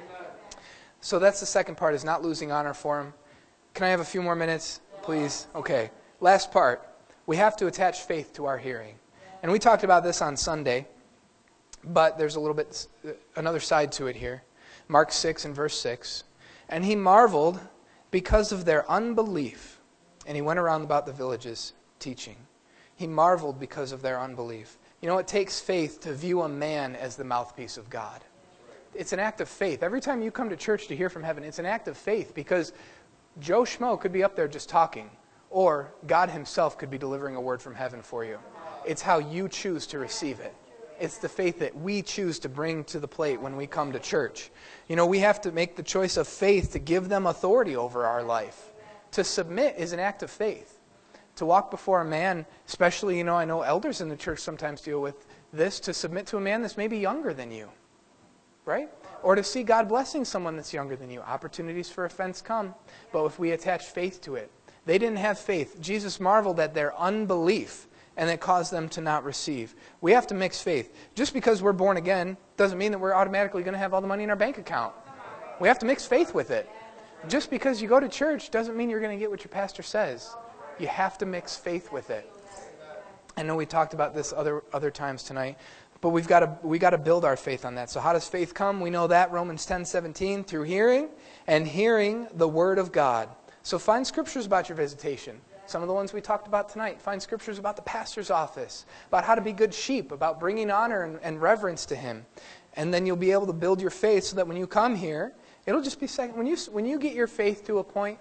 So that's the second part, is not losing honor for him. Can I have a few more minutes, please? Okay. Last part. We have to attach faith to our hearing. And we talked about this on Sunday, but there's a little bit, another side to it here. Mark six and verse six. And he marveled because of their unbelief. And he went around about the villages teaching. He marveled because of their unbelief. You know, it takes faith to view a man as the mouthpiece of God. It's an act of faith. Every time you come to church to hear from heaven, it's an act of faith because Joe Schmo could be up there just talking, or God himself could be delivering a word from heaven for you. It's how you choose to receive it. It's the faith that we choose to bring to the plate when we come to church. You know, we have to make the choice of faith to give them authority over our life. To submit is an act of faith. To walk before a man, especially, you know, I know elders in the church sometimes deal with this, to submit to a man that's maybe younger than you. Right? Or to see God blessing someone that's younger than you. Opportunities for offense come, but if we attach faith to it. They didn't have faith. Jesus marveled at their unbelief, and it caused them to not receive. We have to mix faith. Just because we're born again doesn't mean that we're automatically going to have all the money in our bank account. We have to mix faith with it. Just because you go to church doesn't mean you're going to get what your pastor says. You have to mix faith with it. I know we talked about this other other times tonight, but we've got to we got to build our faith on that. So how does faith come? We know that, Romans ten seventeen, through hearing, and hearing the word of God. So find scriptures about your visitation. Some of the ones we talked about tonight. Find scriptures about the pastor's office, about how to be good sheep, about bringing honor and, and reverence to him. And then you'll be able to build your faith so that when you come here, it'll just be second. When you when you get your faith to a point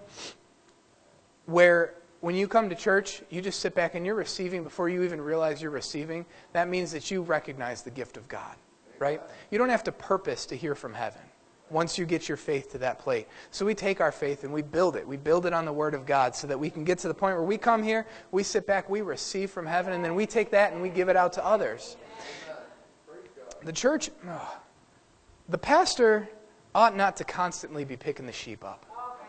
where when you come to church, you just sit back and you're receiving before you even realize you're receiving, that means that you recognize the gift of God, right? You don't have to purpose to hear from heaven once you get your faith to that plate. So we take our faith and we build it. We build it on the Word of God so that we can get to the point where we come here, we sit back, we receive from heaven, and then we take that and we give it out to others. The church, oh, the pastor ought not to constantly be picking the sheep up.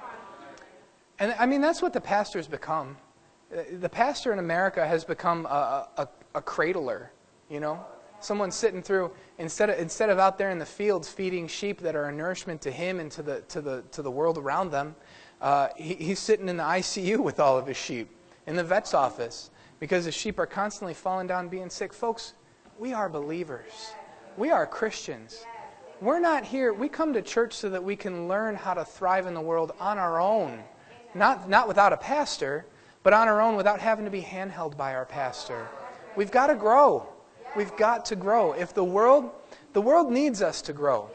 And I mean, that's what the pastor's become. The pastor in America has become a, a, a cradler, you know? Someone sitting through, instead of instead of out there in the fields feeding sheep that are a nourishment to him and to the to the to the world around them, uh, he, he's sitting in the I C U with all of his sheep, in the vet's office, because the sheep are constantly falling down being sick. Folks, we are believers. We are Christians. We're not here, we come to church so that we can learn how to thrive in the world on our own. Not not without a pastor, but on our own without having to be handheld by our pastor. We've got to grow. We've got to grow. If the world, the world needs us to grow.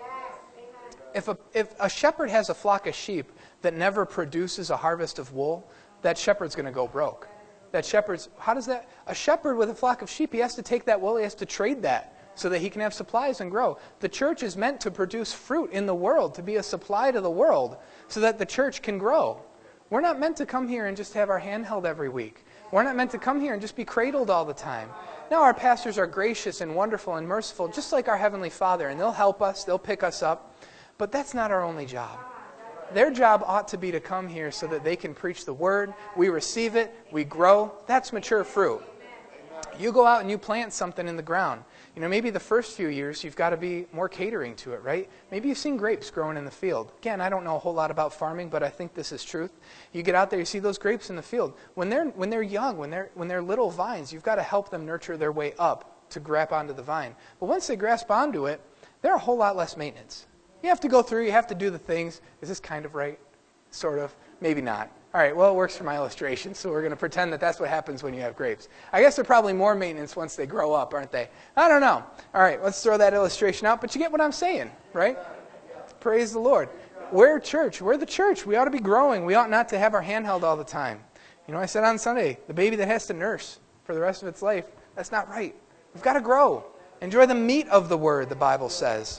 If a if a shepherd has a flock of sheep that never produces a harvest of wool, that shepherd's going to go broke. That shepherd's, how does that, a shepherd with a flock of sheep, he has to take that wool, he has to trade that so that he can have supplies and grow. The church is meant to produce fruit in the world, to be a supply to the world so that the church can grow. We're not meant to come here and just have our hand held every week. We're not meant to come here and just be cradled all the time. No, our pastors are gracious and wonderful and merciful, just like our Heavenly Father, and they'll help us, they'll pick us up. But that's not our only job. Their job ought to be to come here so that they can preach the Word, we receive it, we grow. That's mature fruit. You go out and you plant something in the ground. You know, maybe the first few years you've got to be more catering to it, right? Maybe you've seen grapes growing in the field. Again, I don't know a whole lot about farming, but I think this is truth. You get out there, you see those grapes in the field. When they're when they're young, when they're when they're little vines, you've got to help them nurture their way up to grasp onto the vine. But once they grasp onto it, they're a whole lot less maintenance. You have to go through, you have to do the things. Is this kind of right? Sort of. Maybe not. All right, well, it works for my illustration, so we're going to pretend that that's what happens when you have grapes. I guess they're probably more maintenance once they grow up, aren't they? I don't know. All right, let's throw that illustration out, but you get what I'm saying, right? Praise the Lord. We're church. We're the church. We ought to be growing. We ought not to have our hand held all the time. You know, I said on Sunday, the baby that has to nurse for the rest of its life, that's not right. We've got to grow. Enjoy the meat of the Word, the Bible says.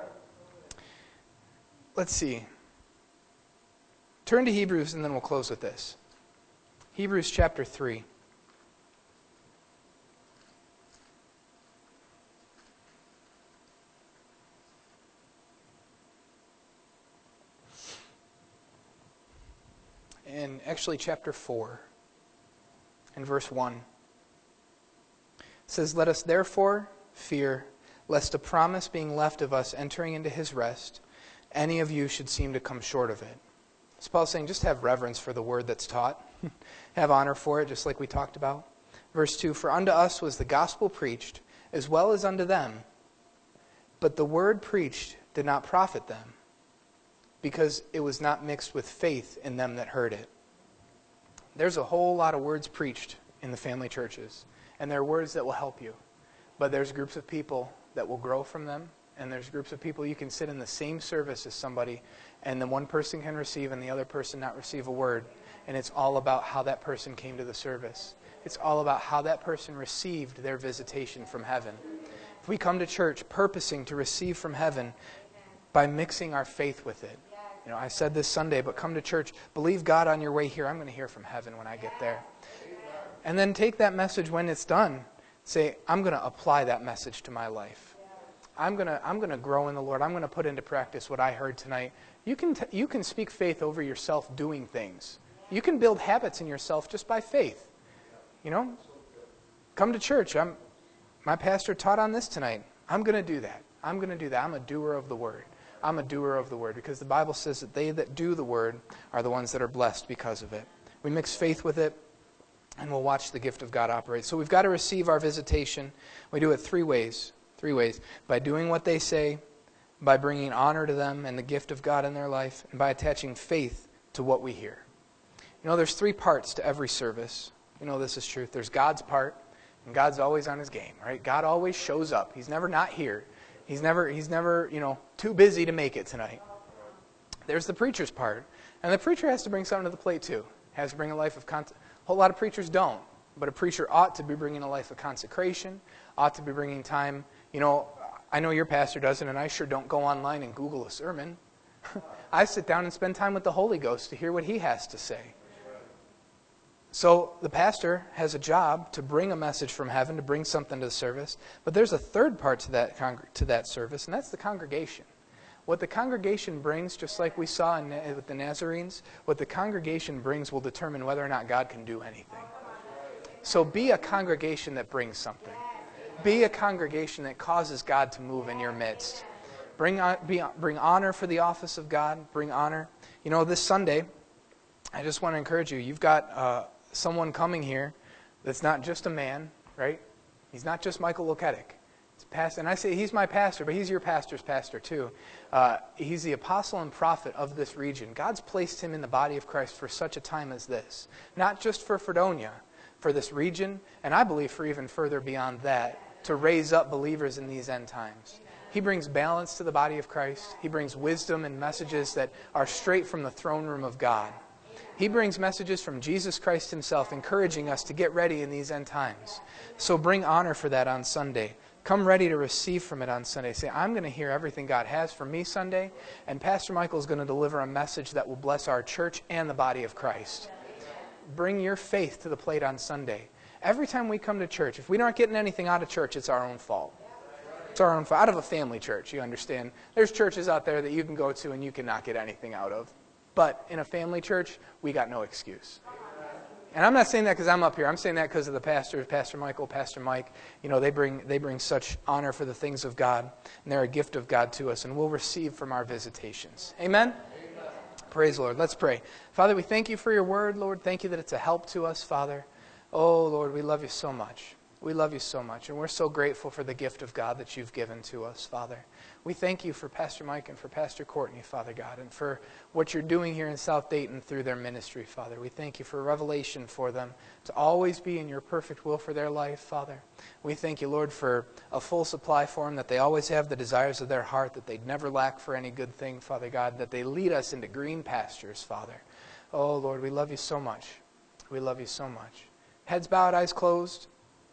Let's see. Turn to Hebrews and then we'll close with this. Hebrews chapter three. And actually chapter four and verse one. It says, "Let us therefore fear, lest a promise being left of us entering into his rest, any of you should seem to come short of it." So Paul's saying just have reverence for the word that's taught. Have honor for it, just like we talked about. Verse two, "For unto us was the gospel preached, as well as unto them. But the word preached did not profit them, because it was not mixed with faith in them that heard it." There's a whole lot of words preached in the family churches, and they're words that will help you. But there's groups of people that will grow from them, and there's groups of people you can sit in the same service as somebody, and then one person can receive and the other person not receive a word. And it's all about how that person came to the service. It's all about how that person received their visitation from heaven. If we come to church purposing to receive from heaven by mixing our faith with it. You know, I said this Sunday, but come to church, believe God on your way here. I'm going to hear from heaven when I get there. And then take that message when it's done. Say, I'm going to apply that message to my life. I'm going to I'm going to grow in the Lord. I'm going to put into practice what I heard tonight. You can t- you can speak faith over yourself doing things. You can build habits in yourself just by faith. You know, come to church. I'm my pastor taught on this tonight. I'm going to do that. I'm going to do that. I'm a doer of the word. I'm a doer of the word because the Bible says that they that do the word are the ones that are blessed because of it. We mix faith with it, and we'll watch the gift of God operate. So we've got to receive our visitation. We do it three ways. Three ways. By doing what they say, by bringing honor to them and the gift of God in their life, and by attaching faith to what we hear. You know, there's three parts to every service. You know this is truth. There's God's part, and God's always on his game, right? God always shows up. He's never not here. He's never, he's never, you know, too busy to make it tonight. There's the preacher's part, and the preacher has to bring something to the plate too. Has to bring a life of con- a whole lot of preachers don't, but a preacher ought to be bringing a life of consecration, ought to be bringing time. You know, I know your pastor doesn't, and I sure don't go online and Google a sermon. I sit down and spend time with the Holy Ghost to hear what he has to say. So the pastor has a job to bring a message from heaven, to bring something to the service. But there's a third part to that con- to that service, and that's the congregation. What the congregation brings, just like we saw in, with the Nazarenes, what the congregation brings will determine whether or not God can do anything. So be a congregation that brings something. Be a congregation that causes God to move in your midst. Bring, be, bring honor for the office of God. Bring honor. You know, this Sunday, I just want to encourage you. You've got uh, someone coming here that's not just a man, right? He's not just Michael Loketic. It's pastor, and I say he's my pastor, but he's your pastor's pastor too. Uh, he's the apostle and prophet of this region. God's placed him in the body of Christ for such a time as this. Not just for Fredonia, for this region, and I believe for even further beyond that, to raise up believers in these end times. He brings balance to the body of Christ. He brings wisdom and messages that are straight from the throne room of God. He brings messages from Jesus Christ himself, encouraging us to get ready in these end times. So bring honor for that on Sunday. Come ready to receive from it on Sunday. Say, I'm going to hear everything God has for me Sunday, and Pastor Michael is going to deliver a message that will bless our church and the body of Christ. Bring your faith to the plate on Sunday. Every time we come to church, if we aren't getting anything out of church, it's our own fault. It's our own fault. Out of a family church, you understand. There's churches out there that you can go to and you cannot get anything out of. But in a family church, we got no excuse. And I'm not saying that because I'm up here. I'm saying that because of the pastors, Pastor Michael, Pastor Mike. You know, they bring they bring such honor for the things of God, and they're a gift of God to us, and we'll receive from our visitations. Amen? Amen. Praise the Lord. Let's pray. Father, we thank you for your word, Lord. Thank you that it's a help to us, Father. Oh, Lord, we love you so much. We love you so much, and we're so grateful for the gift of God that you've given to us, Father. We thank you for Pastor Mike and for Pastor Courtney, Father God, and for what you're doing here in South Dayton through their ministry, Father. We thank you for revelation for them to always be in your perfect will for their life, Father. We thank you, Lord, for a full supply for them, that they always have the desires of their heart, that they'd never lack for any good thing, Father God, that they lead us into green pastures, Father. Oh, Lord, we love you so much. We love you so much. Heads bowed, eyes closed.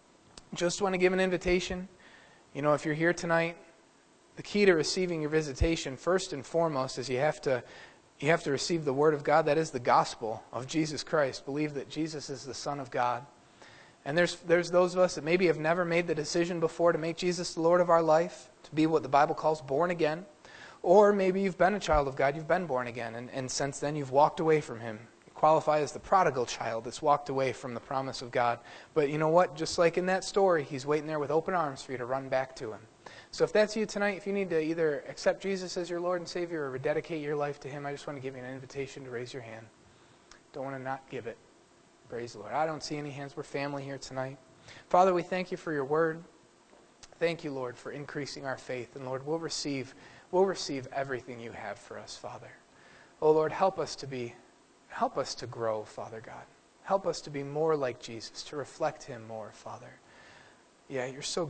Just want to give an invitation. You know, if you're here tonight, the key to receiving your visitation, first and foremost, is you have to you have to receive the Word of God. That is the gospel of Jesus Christ. Believe that Jesus is the Son of God. And there's there's those of us that maybe have never made the decision before to make Jesus the Lord of our life, to be what the Bible calls born again. Or maybe you've been a child of God, you've been born again, and, and since then you've walked away from Him. Qualify as the prodigal child that's walked away from the promise of God. But you know what? Just like in that story, He's waiting there with open arms for you to run back to Him. So if that's you tonight, if you need to either accept Jesus as your Lord and Savior or rededicate your life to Him, I just want to give you an invitation to raise your hand. Don't want to not give it. Praise the Lord. I don't see any hands. We're family here tonight. Father, we thank you for your word. Thank you, Lord, for increasing our faith. And Lord, we'll receive, we'll receive everything you have for us, Father. Oh, Lord, help us to be Help us to grow, Father God. Help us to be more like Jesus, to reflect Him more, Father. Yeah, you're so good.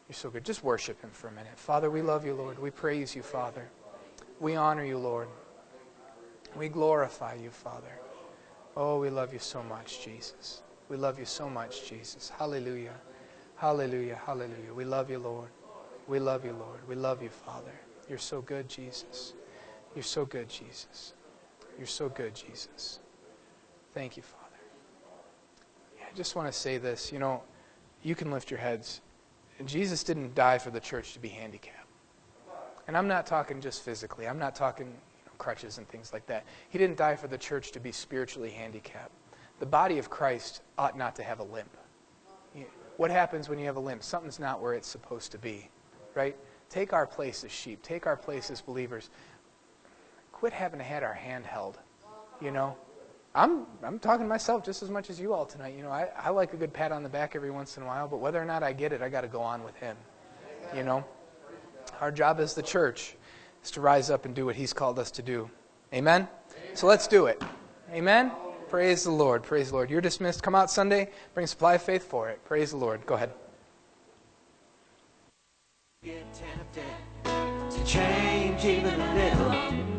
You're so good. Just worship him for a minute. Father, we love you, Lord. We praise you, Father. We honor you, Lord. We glorify you, Father. Oh, we love you so much, Jesus. We love you so much, Jesus. Hallelujah. Hallelujah. Hallelujah. We love you, Lord. We love you, Lord. We love you, Father. You're so good, Jesus. You're so good, Jesus. You're so good, Jesus. Thank you, Father. Yeah, I just want to say this. You know, you can lift your heads. Jesus didn't die for the church to be handicapped. And I'm not talking just physically. I'm not talking you know, crutches and things like that. He didn't die for the church to be spiritually handicapped. The body of Christ ought not to have a limp. What happens when you have a limp? Something's not where it's supposed to be, right? Take our place as sheep. Take our place as believers. Quit having to have our hand held, you know. I'm I'm talking to myself just as much as you all tonight. You know, I, I like a good pat on the back every once in a while, but whether or not I get it, I got to go on with him, you know. Our job as the church is to rise up and do what he's called us to do. Amen? So let's do it. Amen? Praise the Lord. Praise the Lord. You're dismissed. Come out Sunday. Bring supply of faith for it. Praise the Lord. Go ahead. Get tempted to change even a little.